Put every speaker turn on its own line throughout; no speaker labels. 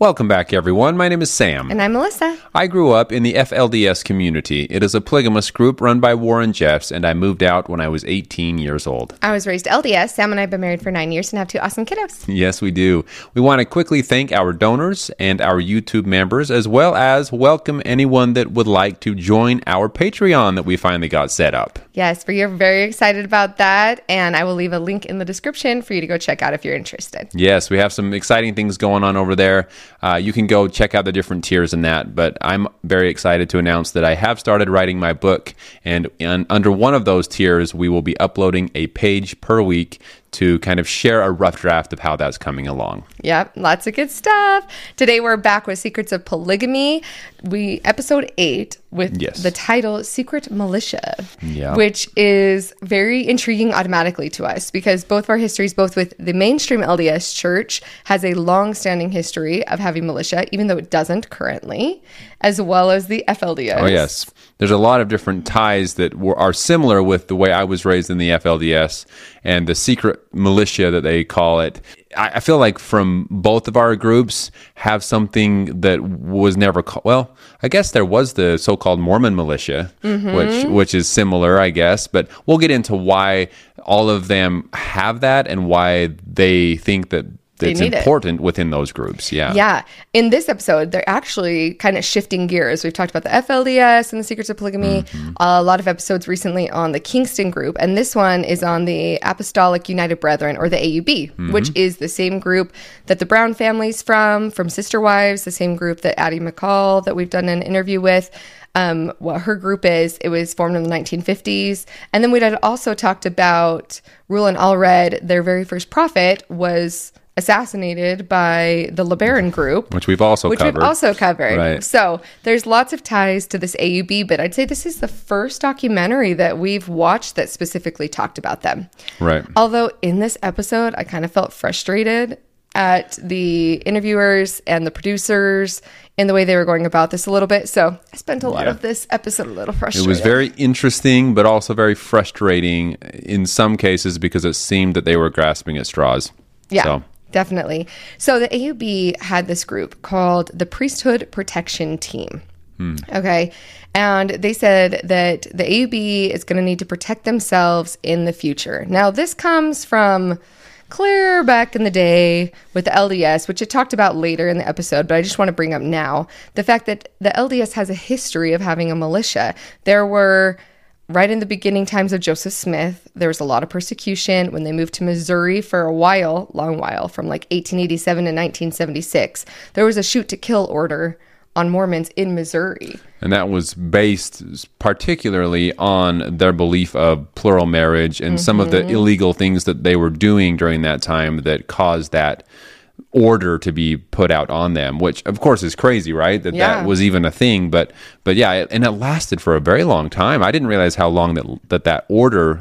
Welcome back, everyone. My name is Sam.
And I'm Melissa.
I grew up in the FLDS community. It is a polygamous group run by Warren Jeffs, and I moved out when I was 18 years old.
I was raised LDS. Sam and I have been married for 9 years and have two awesome kiddos.
Yes, we do. We want to quickly thank our donors and our YouTube members, as well as welcome anyone that would like to join our Patreon that we finally got set up.
Yes, we're very excited about that, and I will leave a link in the description for you to go check out if you're interested.
Yes, we have some exciting things going on over there. You can go check out the different tiers in that, but I'm very excited to announce that I have started writing my book, and under one of those tiers, we will be uploading a page per week to kind of share a rough draft of how that's coming along.
Yep, lots of good stuff. Today we're back with Secrets of Polygamy. Episode 8 with the title Secret Militia, which is very intriguing automatically to us because both of our histories, both with the mainstream LDS church, has a long-standing history of having militia, even though it doesn't currently, as well as the FLDS.
Oh, yes. There's a lot of different ties that are similar with the way I was raised in the FLDS and the secret militia that they call it. I feel like from both of our groups have something that was never called. Well, I guess there was the so-called Mormon militia, which is similar, I guess. But we'll get into why all of them have that and why they think that it's important within those groups. Yeah.
In this episode, they're actually kind of shifting gears. We've talked about the FLDS and the Secrets of Polygamy, a lot of episodes recently on the Kingston group. And this one is on the Apostolic United Brethren, or the AUB, which is the same group that the Brown family's from Sister Wives, the same group that Addie McCall, that we've done an interview with. What her group is, it was formed in the 1950s. And then we had also talked about Reuel Allred. Their very first prophet was assassinated by the LeBaron group,
which we've also covered.
Right. So there's lots of ties to this AUB, but I'd say this is the first documentary that we've watched that specifically talked about them.
Right.
Although in this episode, I kind of felt frustrated at the interviewers and the producers in the way they were going about this a little bit. So I spent a lot of this episode a little frustrated.
It was very interesting, but also very frustrating in some cases because it seemed that they were grasping at straws.
Yeah. Definitely. So the AUB had this group called the Priesthood Protection Team. Okay. And they said that the AUB is going to need to protect themselves in the future. Now, this comes from clear back in the day with the LDS, which it talked about later in the episode, but I just want to bring up now the fact that the LDS has a history of having a militia. There were... Right in the beginning times of Joseph Smith, there was a lot of persecution when they moved to Missouri for a long while, from like 1887 to 1976. There was a shoot to kill order on Mormons in Missouri.
And that was based particularly on their belief of plural marriage and some of the illegal things that they were doing during that time that caused that order to be put out on them, which of course is crazy, right? That was even a thing, but yeah, and it lasted for a very long time. I didn't realize how long that order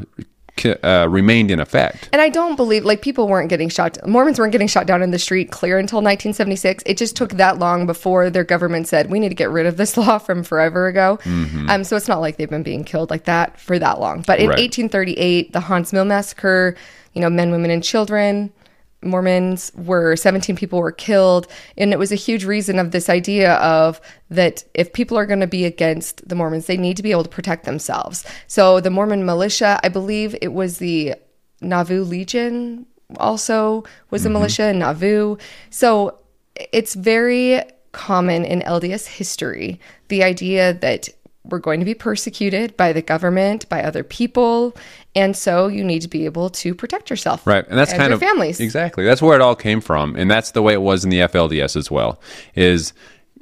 remained in effect.
And I don't believe, people weren't getting shot, Mormons weren't getting shot down in the street clear until 1976. It just took that long before their government said, we need to get rid of this law from forever ago. So it's not like they've been being killed like that for that long. But in 1838, the Haun's Mill Massacre, men, women, and children, Mormons 17 people were killed, and it was a huge reason of this idea of that if people are going to be against the Mormons, they need to be able to protect themselves. So the Mormon militia, I believe it was the Nauvoo Legion also was a militia in Nauvoo. So it's very common in LDS history, the idea that we're going to be persecuted by the government, by other people, and so you need to be able to protect yourself.
Right, and that's kind
your
of
families.
Exactly. That's where it all came from, and that's the way it was in the FLDS as well. Is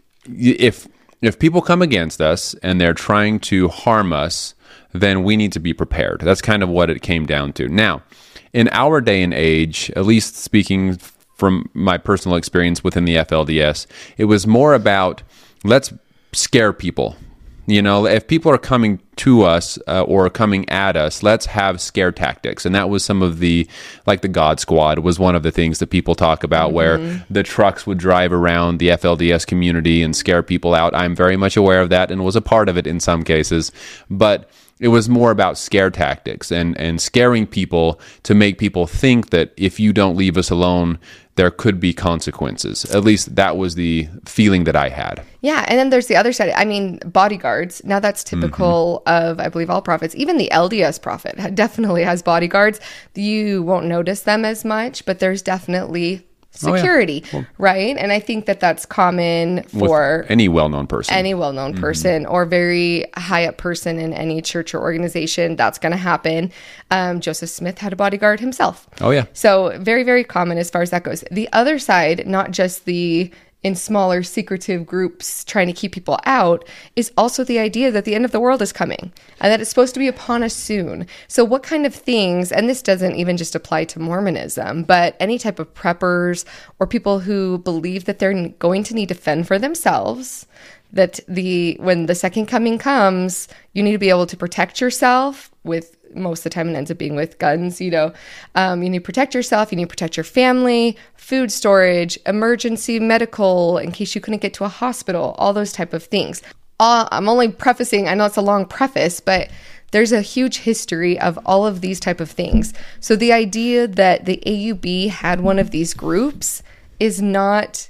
if people come against us and they're trying to harm us, then we need to be prepared. That's kind of what it came down to. Now, in our day and age, at least speaking from my personal experience within the FLDS, it was more about let's scare people. If people are coming to us or coming at us, let's have scare tactics. And that was some of the God Squad was one of the things that people talk about where the trucks would drive around the FLDS community and scare people out. I'm very much aware of that and was a part of it in some cases. But it was more about scare tactics and scaring people to make people think that if you don't leave us alone, there could be consequences. At least that was the feeling that I had.
Yeah. And then there's the other side. I mean, bodyguards. Now that's typical of, I believe, all prophets. Even the LDS prophet definitely has bodyguards. You won't notice them as much, but there's definitely security, right? And I think that that's common for
with any well-known person.
Any well-known person or very high-up person in any church or organization. That's going to happen. Joseph Smith had a bodyguard himself.
Oh, yeah.
So very, very common as far as that goes. The other side, not just the in smaller secretive groups trying to keep people out, is also the idea that the end of the world is coming and that it's supposed to be upon us soon. So what kind of things, and this doesn't even just apply to Mormonism, but any type of preppers or people who believe that they're going to need to fend for themselves, that when the second coming comes, you need to be able to protect yourself with, most of the time it ends up being with guns, you need to protect yourself, you need to protect your family, food storage, emergency medical, in case you couldn't get to a hospital, all those type of things. I'm only prefacing, I know it's a long preface, but there's a huge history of all of these type of things. So the idea that the AUB had one of these groups is not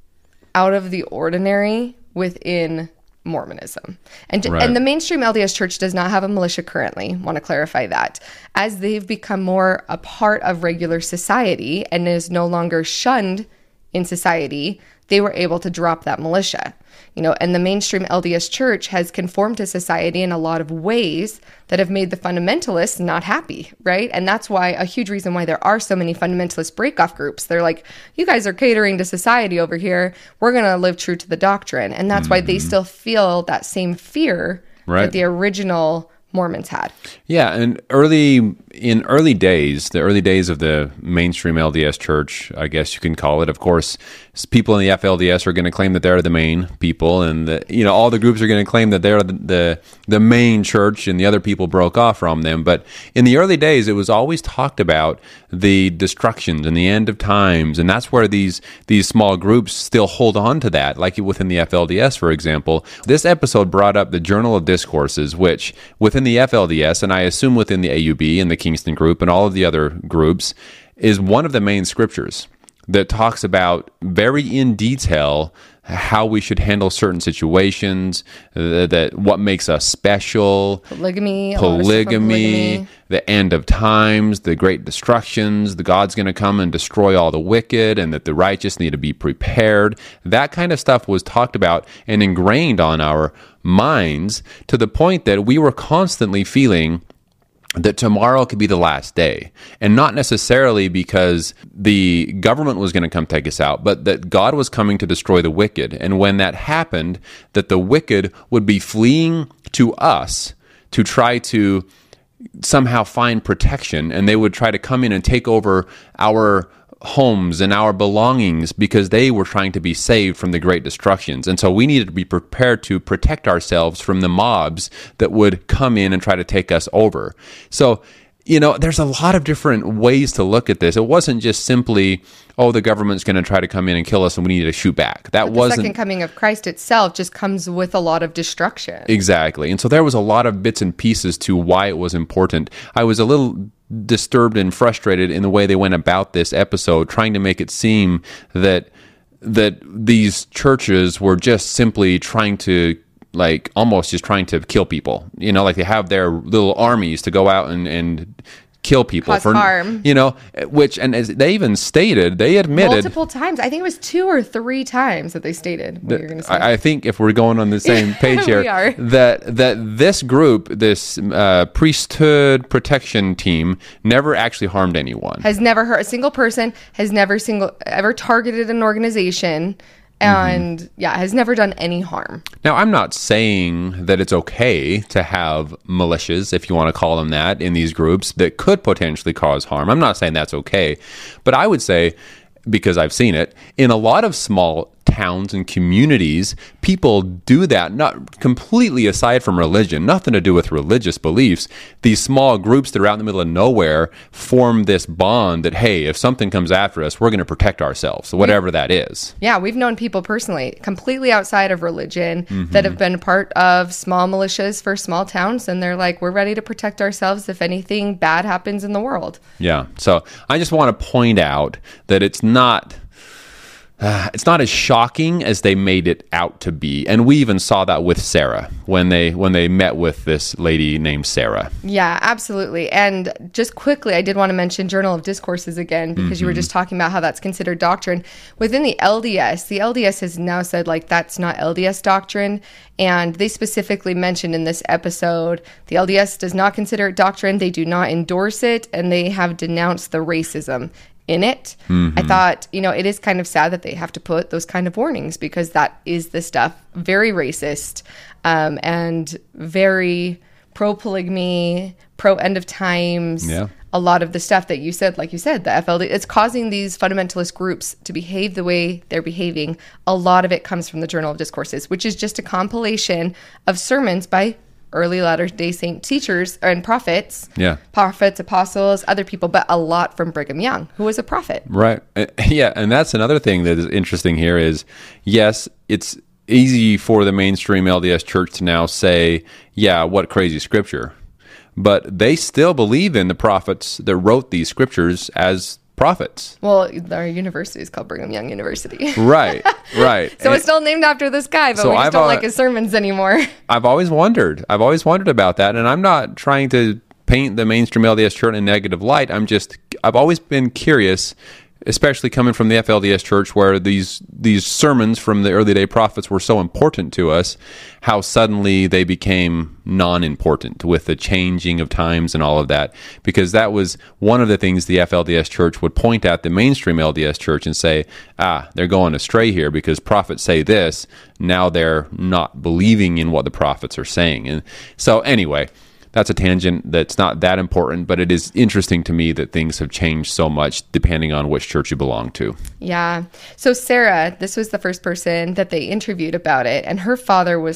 out of the ordinary within Mormonism. And the mainstream LDS Church does not have a militia currently. Want to clarify that. As they've become more a part of regular society and is no longer shunned in society, they were able to drop that militia. And the mainstream LDS Church has conformed to society in a lot of ways that have made the fundamentalists not happy, right? And that's why a huge reason why there are so many fundamentalist breakoff groups. They're like, you guys are catering to society over here. We're going to live true to the doctrine. And that's why they still feel that same fear that the original Mormons had.
Yeah, and in early days, the early days of the mainstream LDS Church, I guess you can call it, of course, people in the FLDS are going to claim that they're the main people, and all the groups are going to claim that they're the main church, and the other people broke off from them. But in the early days, it was always talked about the destructions and the end of times, and that's where these small groups still hold on to that, like within the FLDS, for example. This episode brought up the Journal of Discourses, which within the FLDS, and I assume within the AUB and the Kingston Group and all of the other groups, is one of the main scriptures that talks about very in detail how we should handle certain situations, that what makes us special, polygamy, the end of times, the great destructions, the God's going to come and destroy all the wicked, and that the righteous need to be prepared. That kind of stuff was talked about and ingrained on our minds to the point that we were constantly feeling that tomorrow could be the last day, and not necessarily because the government was going to come take us out, but that God was coming to destroy the wicked. And when that happened, that the wicked would be fleeing to us to try to somehow find protection, and they would try to come in and take over our homes and our belongings because they were trying to be saved from the great destructions. And so we needed to be prepared to protect ourselves from the mobs that would come in and try to take us over. So, there's a lot of different ways to look at this. It wasn't just simply, the government's going to try to come in and kill us and we need to shoot back. That wasn't. The
second coming of Christ itself just comes with a lot of destruction.
Exactly. And so there was a lot of bits and pieces to why it was important. I was a little disturbed and frustrated in the way they went about this episode, trying to make it seem that these churches were just simply trying to, almost just trying to kill people. Like they have their little armies to go out and kill people
cause harm.
Which, and as they even stated, they admitted
multiple times. I think it was 2 or 3 times that they stated what you're going to say.
I think if we're going on the same page here,
we are.
that this group, this priesthood protection team, never actually harmed anyone.
Has never hurt a single person. Has never ever targeted an organization. And has never done any harm.
Now, I'm not saying that it's okay to have militias, if you want to call them that, in these groups that could potentially cause harm. I'm not saying that's okay. But I would say, because I've seen it, in a lot of small towns and communities, people do that, not completely aside from religion, nothing to do with religious beliefs. These small groups that are out in the middle of nowhere form this bond that, hey, if something comes after us, we're going to protect ourselves, whatever that is.
Yeah, we've known people personally, completely outside of religion, that have been part of small militias for small towns, and they're like, we're ready to protect ourselves if anything bad happens in the world.
Yeah. So I just want to point out that it's not as shocking as they made it out to be. And we even saw that with Sarah when they met with this lady named Sarah.
Yeah, absolutely. And just quickly, I did want to mention Journal of Discourses again, because you were just talking about how that's considered doctrine. Within the LDS has now said, like, that's not LDS doctrine. And they specifically mentioned in this episode, the LDS does not consider it doctrine. They do not endorse it. And they have denounced the racism in it. I thought, it is kind of sad that they have to put those kind of warnings, because that is the stuff, very racist, and very pro-polygamy, pro-end of times.
Yeah.
A lot of the stuff that you said, like you said, the FLD, it's causing these fundamentalist groups to behave the way they're behaving. A lot of it comes from the Journal of Discourses, which is just a compilation of sermons by early Latter-day Saint teachers and prophets, prophets, apostles, other people, but a lot from Brigham Young, who was a prophet.
Right. Yeah. And that's another thing that is interesting here is, yes, it's easy for the mainstream LDS church to now say, yeah, what crazy scripture. But they still believe in the prophets that wrote these scriptures as prophets.
Well, our university is called Brigham Young University.
Right.
So it's still named after this guy, but we just don't like his sermons anymore.
I've always wondered about that, and I'm not trying to paint the mainstream LDS church in a negative light. I've always been curious, especially coming from the FLDS church, where these sermons from the early day prophets were so important to us, how suddenly they became non-important with the changing of times and all of that. Because that was one of the things the FLDS church would point at the mainstream LDS church and say, they're going astray here because prophets say this. Now they're not believing in what the prophets are saying. And so anyway, that's a tangent that's not that important, but it is interesting to me that things have changed so much depending on which church you belong to.
Yeah. So Sarah, this was the first person that they interviewed about it, and her father was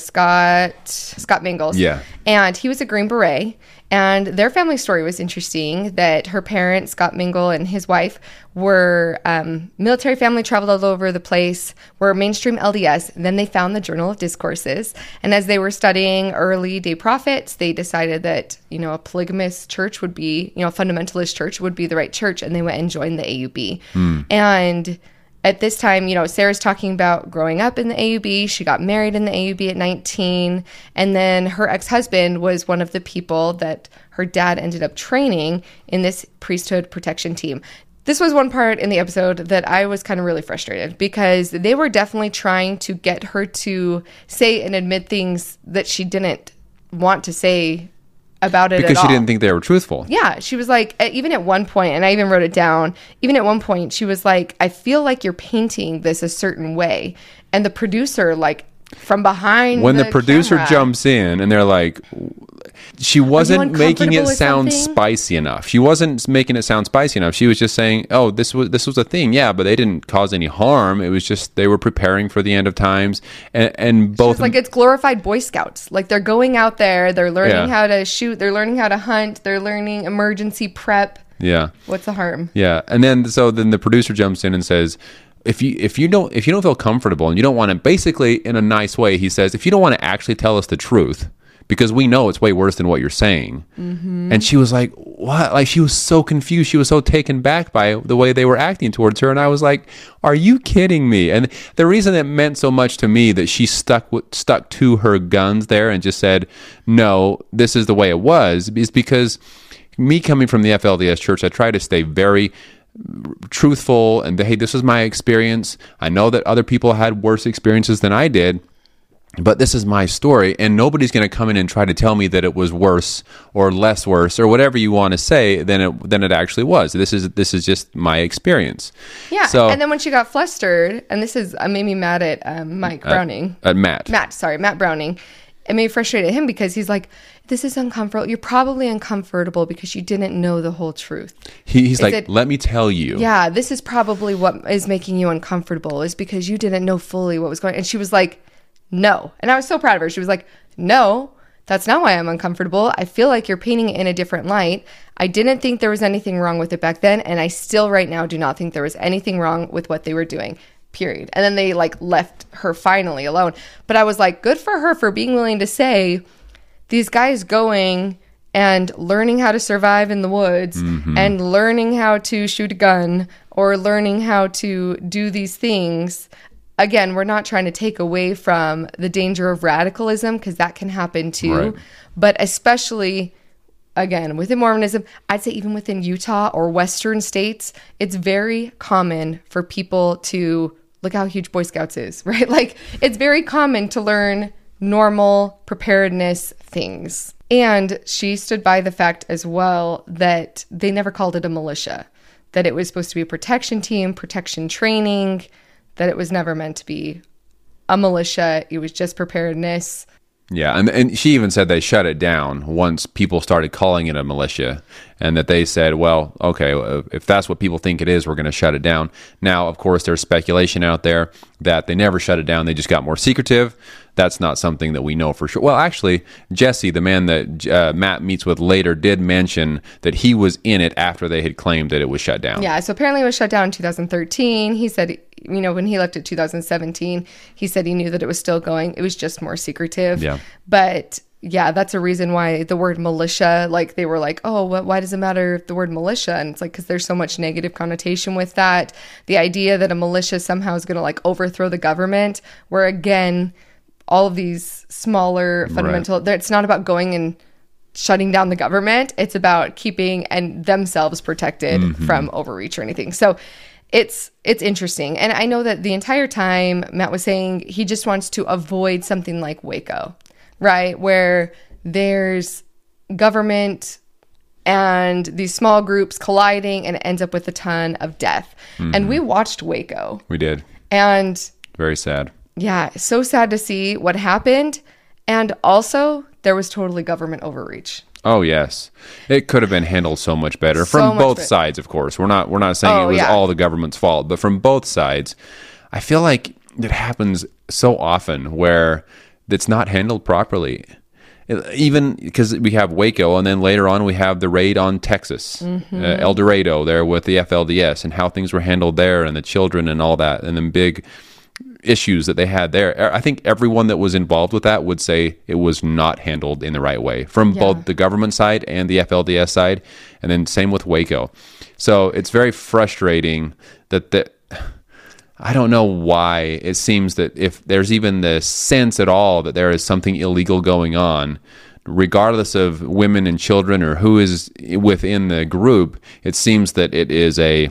Scott Mingles.
Yeah.
And he was a Green Beret. And their family story was interesting, that her parents, Scott Mingle and his wife, were military family, traveled all over the place, were mainstream LDS. And then they found the Journal of Discourses. And as they were studying early day prophets, they decided that, a polygamous church would be, a fundamentalist church would be the right church. And they went and joined the AUB. And at this time, Sarah's talking about growing up in the AUB. She got married in the AUB at 19. And then her ex-husband was one of the people that her dad ended up training in this priesthood protection team. This was one part in the episode that I was kind of really frustrated, because they were definitely trying to get her to say and admit things that she didn't want to say about it
because
at all.
She didn't think they were truthful.
Yeah, she was like, even at one point, and I even wrote it down, even at one point, she was like, I feel like you're painting this a certain way. And the producer, like, from behind
when the producer
camera,
jumps in and they're like, she wasn't making it sound
something?
spicy enough. She wasn't making it sound spicy enough. She was just saying, oh, this was a thing. Yeah, but they didn't cause any harm. It was just they were preparing for the end of times. And both...
It's like it's glorified Boy Scouts. Like, they're going out there, they're learning how to shoot, they're learning how to hunt, they're learning emergency prep.
Yeah.
What's the harm?
Yeah. And then the producer jumps in and says, if you don't feel comfortable and you don't want to, basically in a nice way, he says, if you don't want to actually tell us the truth, because we know it's way worse than what you're saying. Mm-hmm. And she was like, what? Like, she was so confused. She was so taken back by the way they were acting towards her. And I was like, are you kidding me? And the reason it meant so much to me that she stuck to her guns there and just said, no, this is the way it was, is because me coming from the FLDS church, I try to stay very truthful and, hey, this is my experience. I know that other people had worse experiences than I did, but this is my story, and nobody's going to come in and try to tell me that it was worse or less worse or whatever you want to say than it actually was. This is just my experience.
Yeah. So, and then when she got flustered, and this is made me mad at Mike Browning.
At Matt.
Matt Browning. it may frustrate him because he's like, this is uncomfortable. You're probably uncomfortable because you didn't know the whole truth.
He's like, let me tell you.
Yeah, this is probably what is making you uncomfortable is because you didn't know fully what was going on. And she was like, no. And I was so proud of her. She was like, no, that's not why I'm uncomfortable. I feel like you're painting it in a different light. I didn't think there was anything wrong with it back then. And I still right now do not think there was anything wrong with what they were doing. Period. And then they like left her finally alone. But I was like, good for her for being willing to say, these guys going and learning how to survive in the woods and learning how to shoot a gun or learning how to do these things. Again, we're not trying to take away from the danger of radicalism because that can happen too.
Right.
But especially, again, within Mormonism, I'd say even within Utah or Western states, it's very common for people to look how huge Boy Scouts is, right? Like, it's very common to learn normal preparedness things. And she stood by the fact as well that they never called it a militia, that it was supposed to be a protection team, protection training, that it was never meant to be a militia. It was just preparedness.
Yeah, and she even said they shut it down once people started calling it a militia, and that they said, well, okay, if that's what people think it is, we're going to shut it down. Now, of course, there's speculation out there that they never shut it down. They just got more secretive. That's not something that we know for sure. Well, actually, Jesse, the man that Matt meets with later, did mention that he was in it after they had claimed that it was shut down.
Yeah, so apparently it was shut down in 2013. He said, you know, when he left it 2017, he said he knew that it was still going. It was just more secretive.
Yeah.
But yeah, that's a reason why the word militia, like they were like, oh, why does it matter if the word militia? And it's like, because there's so much negative connotation with that. The idea that a militia somehow is going to like overthrow the government, where again, all of these smaller fundamental, right. It's not about going and shutting down the government. It's about keeping and themselves protected from overreach or anything. So it's interesting. And I know that the entire time Matt was saying he just wants to avoid something like Waco, right? Where there's government and these small groups colliding and it ends up with a ton of death. And we watched Waco.
We did.
And
very sad. Yeah,
so sad to see what happened. And also, there was totally government overreach.
Oh, yes. It could have been handled so much better from both sides, of course. We're not saying it was all the government's fault, but from both sides, I feel like it happens so often where it's not handled properly. Even because we have Waco, and then later on we have the raid on Texas, El Dorado there with the FLDS, and how things were handled there, and the children and all that, and then big issues that they had there. I think everyone that was involved with that would say it was not handled in the right way from both the government side and the FLDS side, and then same with Waco. So it's very frustrating that I don't know why it seems that if there's even the sense at all that there is something illegal going on, regardless of women and children or who is within the group, it seems that it is a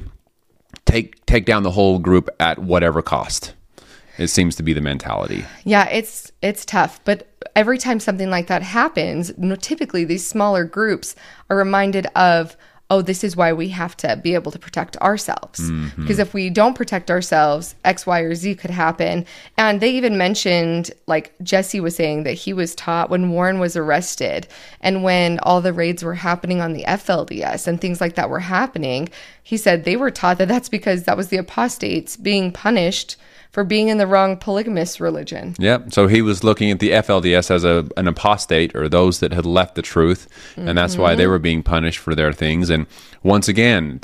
take down the whole group at whatever cost. It seems to be the mentality.
Yeah, it's tough. But every time something like that happens, typically these smaller groups are reminded of, oh, this is why we have to be able to protect ourselves. Because if we don't protect ourselves, X, Y, or Z could happen. And they even mentioned, like Jesse was saying, that he was taught when Warren was arrested and when all the raids were happening on the FLDS and things like that were happening, he said they were taught that that's because that was the apostates being punished for being in the wrong polygamous religion.
Yep. So he was looking at the FLDS as an apostate, or those that had left the truth, and that's why they were being punished for their things. And once again,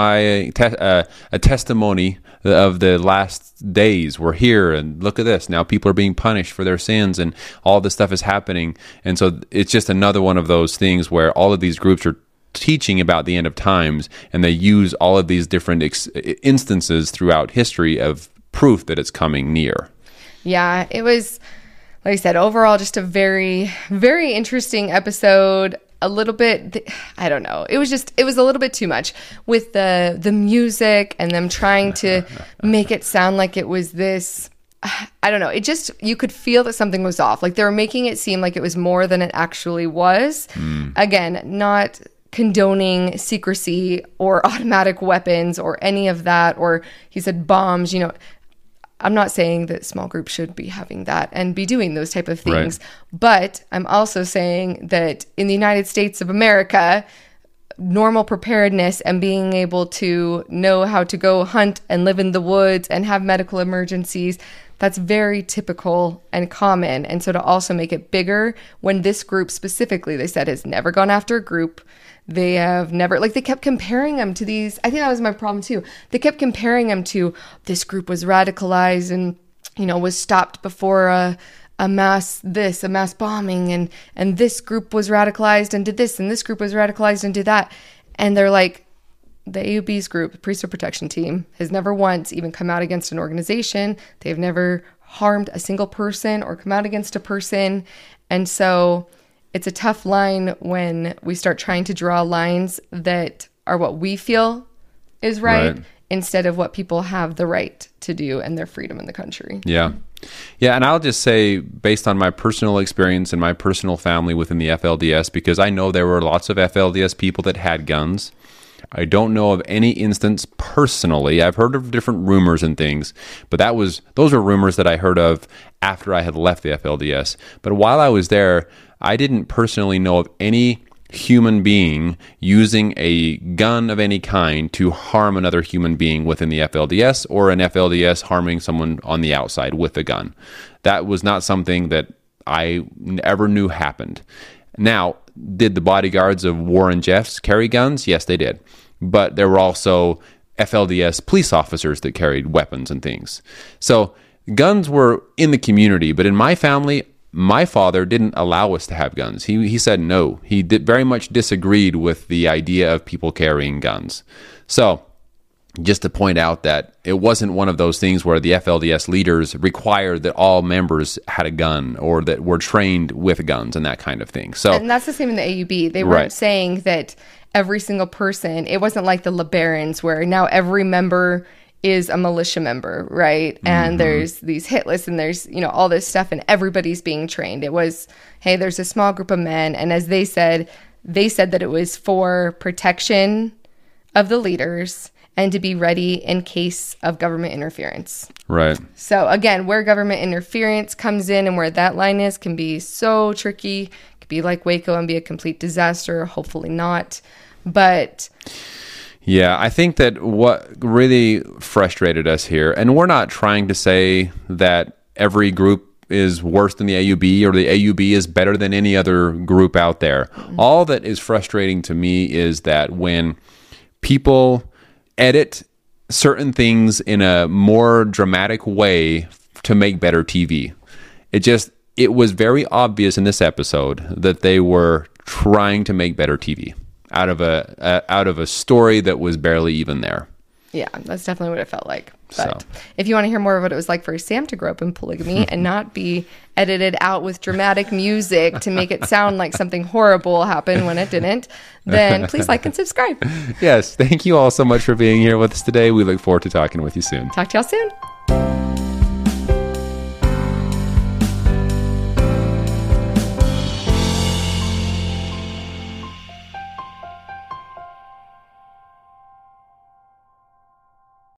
a testimony of the last days. We're here, and look at this. Now people are being punished for their sins, and all this stuff is happening. And so it's just another one of those things where all of these groups are teaching about the end of times, and they use all of these different instances throughout history of proof that it's coming near.
Yeah, it was, like I said, overall just a very, very interesting episode. A little bit, I don't know. It was a little bit too much with the music and them trying to make it sound like it was this, I don't know. It just, you could feel that something was off. Like they were making it seem like it was more than it actually was. Again, not condoning secrecy or automatic weapons or any of that, or he said bombs, I'm not saying that small groups should be having that and be doing those type of things,
Right.
but I'm also saying that in the United States of America, normal preparedness and being able to know how to go hunt and live in the woods and have medical emergencies, that's very typical and common. And so to also make it bigger, when this group specifically, they said, has never gone after a group. They have never, like, they kept comparing them to these. I think that was my problem too. They kept comparing them to this group was radicalized and, you know, was stopped before a mass bombing, and this group was radicalized and did this, and this group was radicalized and did that. And they're like, the AUB's group, Priesthood Protection Team, has never once even come out against an organization. They've never harmed a single person or come out against a person. And so it's a tough line when we start trying to draw lines that are what we feel is right. Instead of what people have the right to do and their freedom in the country.
Yeah. Yeah. And I'll just say, based on my personal experience and my personal family within the FLDS, because I know there were lots of FLDS people that had guns. I don't know of any instance personally. I've heard of different rumors and things, but those were rumors that I heard of after I had left the FLDS. But while I was there, I didn't personally know of any human being using a gun of any kind to harm another human being within the FLDS, or an FLDS harming someone on the outside with a gun. That was not something that I ever knew happened. Now, did the bodyguards of Warren Jeffs carry guns? Yes, they did. But there were also FLDS police officers that carried weapons and things. So guns were in the community, but in my family, my father didn't allow us to have guns. He said no. He very much disagreed with the idea of people carrying guns. So just to point out that it wasn't one of those things where the FLDS leaders required that all members had a gun or that were trained with guns and that kind of thing. So,
and that's the same in the AUB. They weren't saying that every single person, it wasn't like the LeBarons where now every member is a militia member, right? And there's these hit lists and there's, you know, all this stuff and everybody's being trained. It was, hey, there's a small group of men. And as they said that it was for protection of the leaders and to be ready in case of government interference.
Right.
So again, where government interference comes in and where that line is can be so tricky. It could be like Waco and be a complete disaster. Hopefully not. But
yeah, I think that what really frustrated us here, and we're not trying to say that every group is worse than the AUB or the AUB is better than any other group out there. All that is frustrating to me is that when people edit certain things in a more dramatic way to make better TV, it was very obvious in this episode that they were trying to make better TV out of a story that was barely even there.
Yeah, that's definitely what it felt like. But if you want to hear more of what it was like for Sam to grow up in polygamy and not be edited out with dramatic music to make it sound like something horrible happened when it didn't, then please like and subscribe.
Yes, thank you all so much for being here with us today. We look forward to talking with you soon.
Talk to y'all soon.